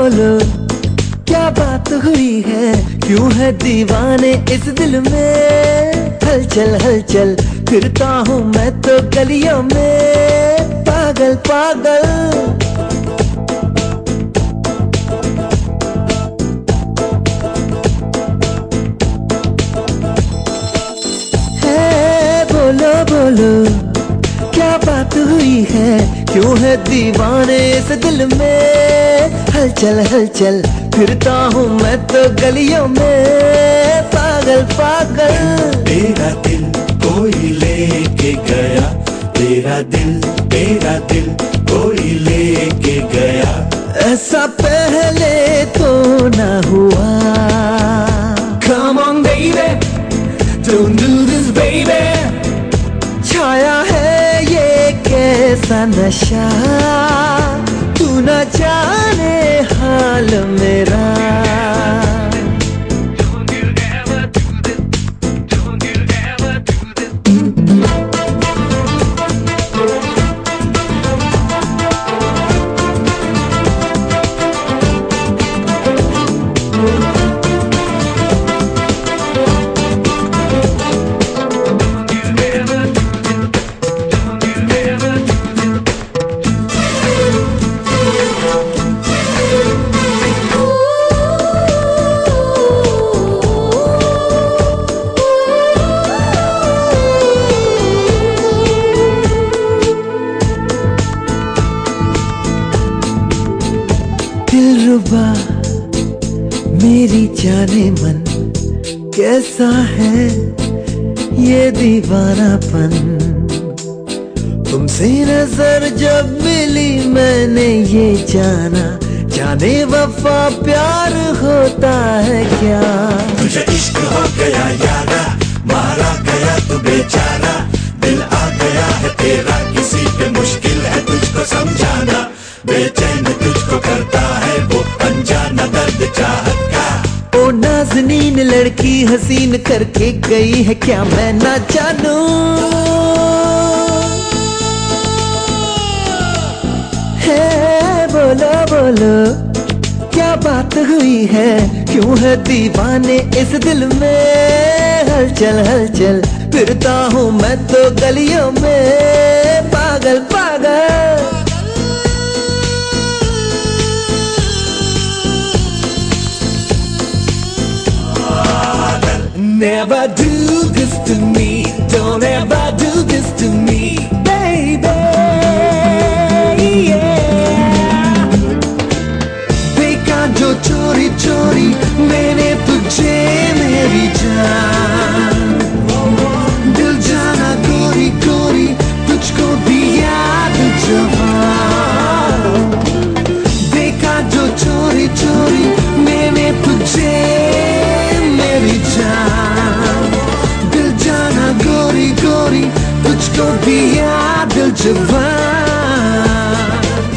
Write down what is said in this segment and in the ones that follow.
बोलो क्या बात हुई है, क्यों है दीवाने इस दिल में। हलचल हलचल फिरता हूँ मैं तो गलियों में, पागल पागल। है बोलो बोलो क्या बात हुई है, क्यों है दीवाने इस दिल में। हलचल हलचल फिरता हूँ मैं तो गलियों में, पागल पागल। तेरा दिल कोई लेके गया, तेरा दिल कोई लेके गया। ऐसा पहले तो ना हुआ। Come on baby, don't do this baby। छाया है ये कैसा नशा, तू न जाने हाल मेरा। दिलरुबा मेरी जाने मन, कैसा है ये दीवानापन। तुमसे नजर जब मिली मैंने ये जाना, जाने वफा प्यार होता है क्या। तुझे इश्क हो गया यारा, मारा गया तू बेचारा। दिल आ गया है तेरा, किसी पे मुश्किल है तुझको समझाना। बेचैन तुझको करता है वो अनजाना दर्द चाहत का। ओ नाज़नीन लड़की हसीन करके गई है, क्या मैं ना जानूं। है बोलो बोलो क्या बात हुई है, क्यों है दीवाने इस दिल में। हलचल हलचल फिरता हूँ मैं तो गलियों में, पागल पागल। Never do this to me, don't ever do this to me, baby, yeah। देखा जो चोरी चोरी मैंने तुझे मेरी जान, दिल जाना गोरी गोरी तुझको दिया जवान। देखा जो चोरी चोरी मैंने तुझे मेरी जान, दिल जाना गोरी गोरी तुझको दिया दिल जवान।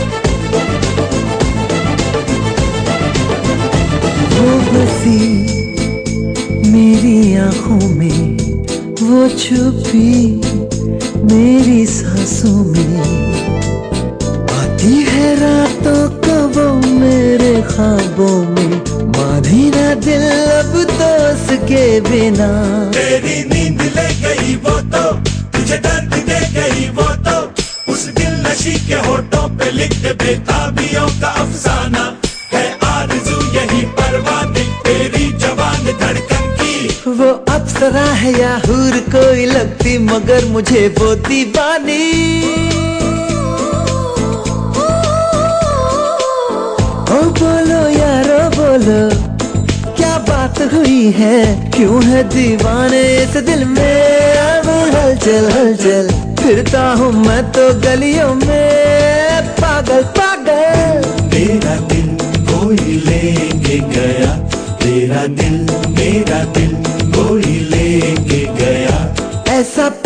वो बसी मेरी आंखों में, वो छुपी मेरी सांसों में, आती है रातों को वो मेरे ख्वाबों में। मानी ना दिल अब तो उसके बिना, तेरी नींद ले गई वो तो, तुझे दर्द दे गई वो तो। उस दिल नशी के होठों पे लिख दे बेताबियों का अफसाना। है आरज़ू यही परवाने तेरी जवान धड़कन की। वो अप्सरा है या हूर कोई लगती, मगर मुझे वो दीवानी। ओ बोलो यारो बोलो क्या बात हुई है, क्यों है दीवाने इस दिल में। अब हलचल हलचल फिरता हूँ मैं तो गलियों में, पागल पागल। तेरा दिल कोई लेके गया, तेरा दिल मेरा दिल कोई लेके गया। ऐसा